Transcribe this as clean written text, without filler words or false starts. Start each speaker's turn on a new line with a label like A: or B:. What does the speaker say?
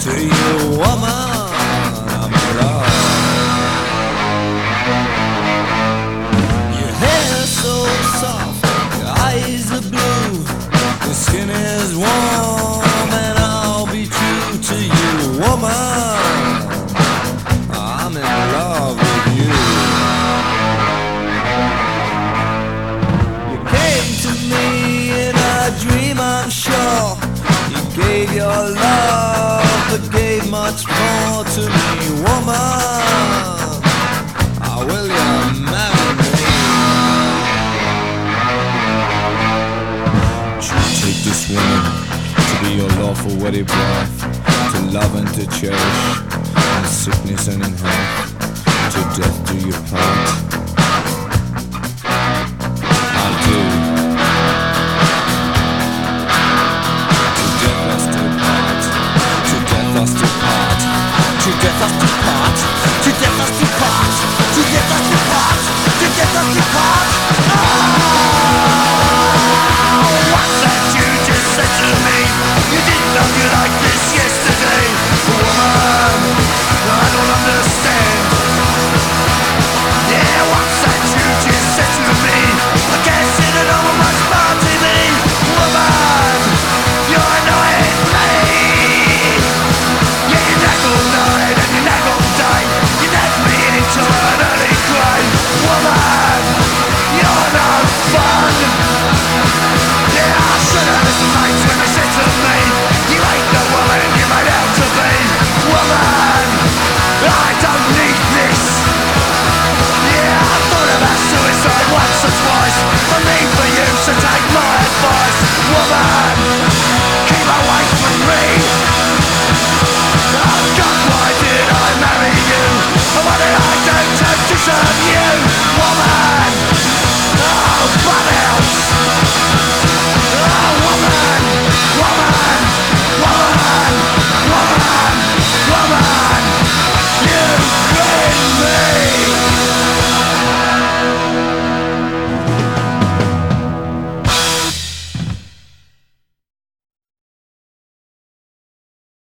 A: to you, woman. I'm in love. Your hair's so soft, your eyes are blue, your skin is warm, and I'll be true to you, woman. I'm in love with you. You came to me in a dream, I'm sure. You gave your love, but gave much more to me, woman. Will you marry me? Should you take this woman to be your lawful wedded wife, to love and to cherish, in sickness and in health, to death do you part? I do. To death us do part. To death us do part. To death us do part. To death us do part. To death us do part. To death us do part.